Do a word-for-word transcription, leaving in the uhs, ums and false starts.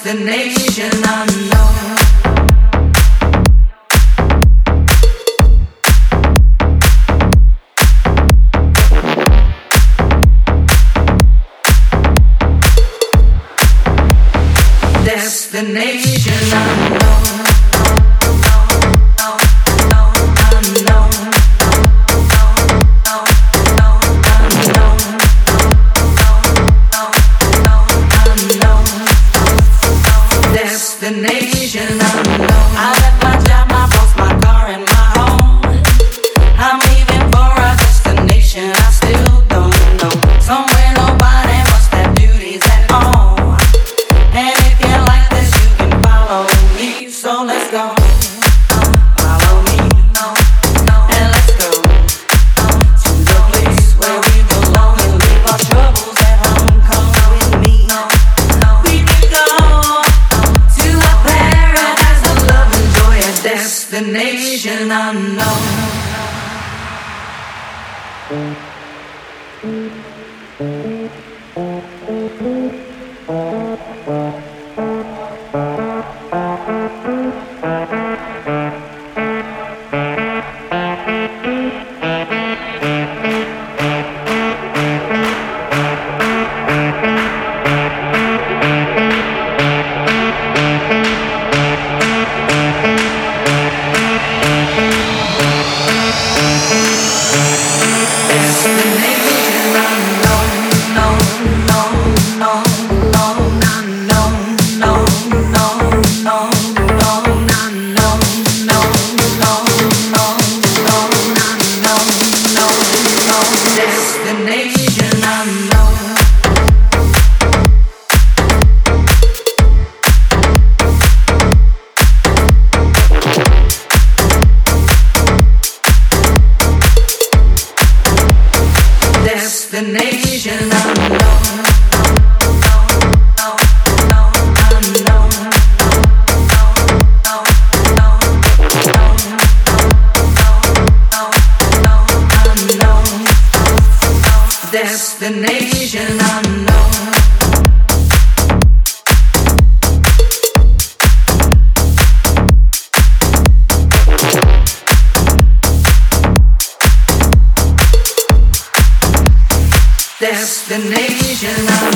Destination unknown. Destination unknown. Destination unknown. I left my job, my boss, my car, and my home. I'm leaving for a destination I still don't know. Somewhere nobody must have duties at all. And if you like this, you can follow me. So let's go. Follow me. And let's go to the place where we belong and leave our troubles at home. Come with me. We can go to a paradise of love and joy, a destination unknown. Destination unknown. Destination unknown. Destination unknown.